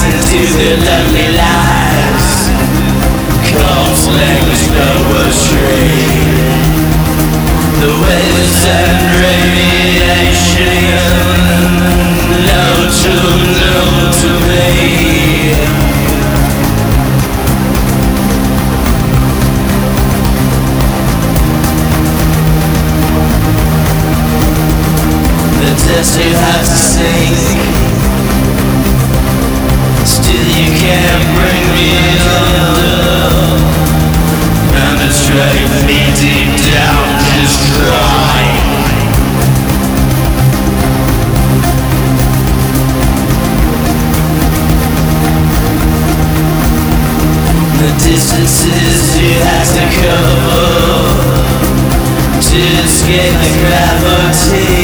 into their lonely lives. Cold language poetry. The waves and radiation, no to me. The dust you have to sink, still you can't bring me under. Penetrate me deep down, just try. The distances you have to cover to escape the gravity.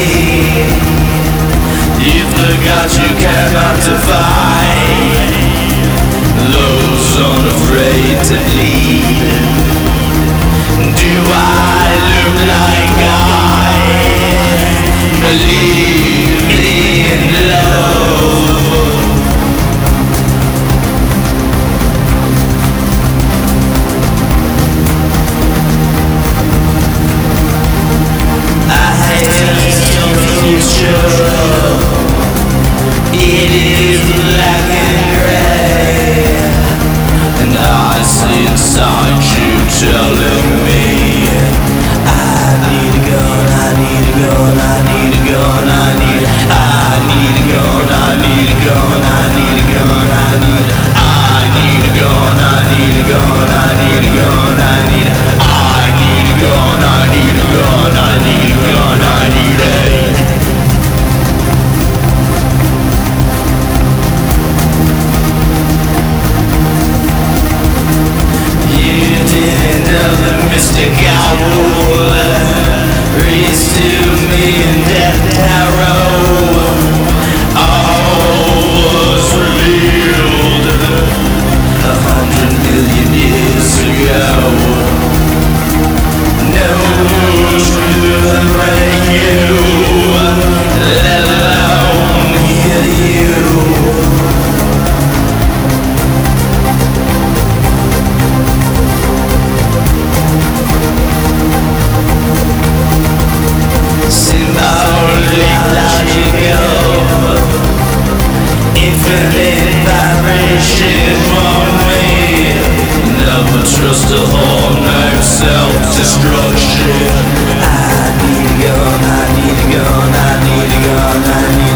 You forgot you cannot define those unafraid to bleed. Do I look like I believe in love? I hate your future. It is black and gray, and I see inside you telling me I need a gun, I need a gun, I need a gun, I need a gun, I need a gun, I need a gun, I need a gun, I need a gun, I need a gun, I need a gun, I need a gun, I need a gun, I need a mystic owl reads to me in death tarot. All was revealed 100 million years ago. No truth break you, let alone hear you. Infinite vibration on me. Never trust a whole no self-destruction. I need a gun, I need a gun, I need a gun, I need a gun.